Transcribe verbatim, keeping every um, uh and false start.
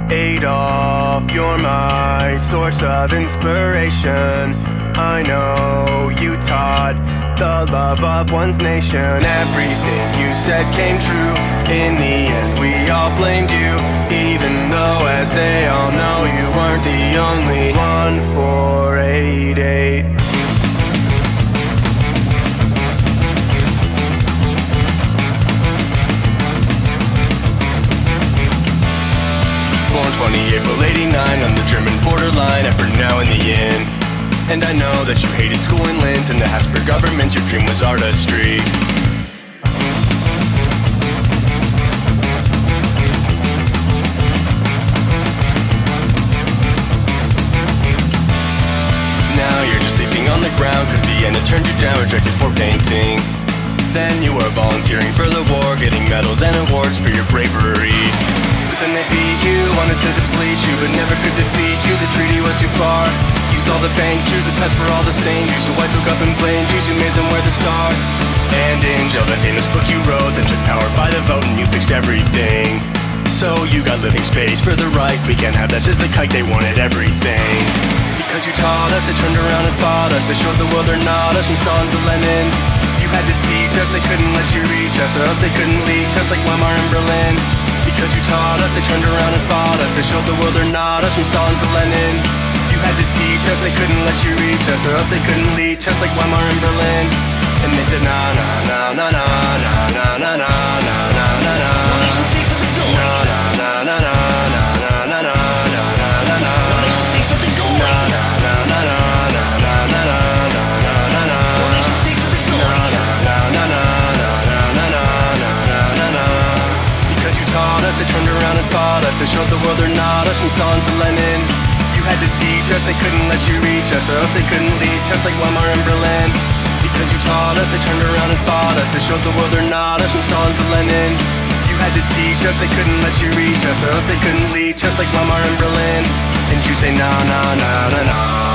Adolf, you're my source of inspiration. I know you taught the love of one's nation. Everything you said came true. In the end, we all blamed you, even though, as they all know, you weren't the only one. Four eight eight. Born twenty April eighty-nine on the German borderline, ever now in the inn. And I know that you hated school in Linz and the Habsburg government. Your dream was artistry. Now you're just sleeping on the ground, cause Vienna turned you down, rejected for painting. Then you were volunteering for the war, getting medals and awards for your bravery. But then they beat you, wanted to deplete you, but never could defeat you. The treaty was too far. You saw the bank Jews, the pests were all the same Jews, so whites woke up and blamed Jews, you made them wear the star. And in jail, the famous book you wrote, then took power by the vote and you fixed everything. So you got living space for the right, we can't have that, says the kite, they wanted everything. Because you taught us, they turned around and fought us, they showed the world they're not us, from Stalin to Lenin. You had to teach us, they couldn't let you reach us, or else they couldn't leech us like Weimar and Berlin. Because you taught us, they turned around and fought us, they showed the world they're not us, from Stalin to Lenin. You had to teach us, they couldn't let you reach us, or else they couldn't leech us like Weimar and Berlin. And they said na na na na na na na na na na na na na. One nation state for the gold. Na na na na na na na na na na na na. One nation state for the gold. Na na na na na na na na na na na na. One nation state for the gold. Na na na na na na na na na na na. Because you taught us, they turned around and fought us, they showed the world they're not us, from Stalin to Lenin. You had to teach us, they couldn't let you reach us, or else they couldn't leech us like Weimar and Berlin. Because you taught us, they turned around and fought us, they showed the world they're not us, from Stalin to Lenin. You had to teach us, they couldn't let you reach us, or else they couldn't leech us like Weimar and Berlin. And you say na na na na na.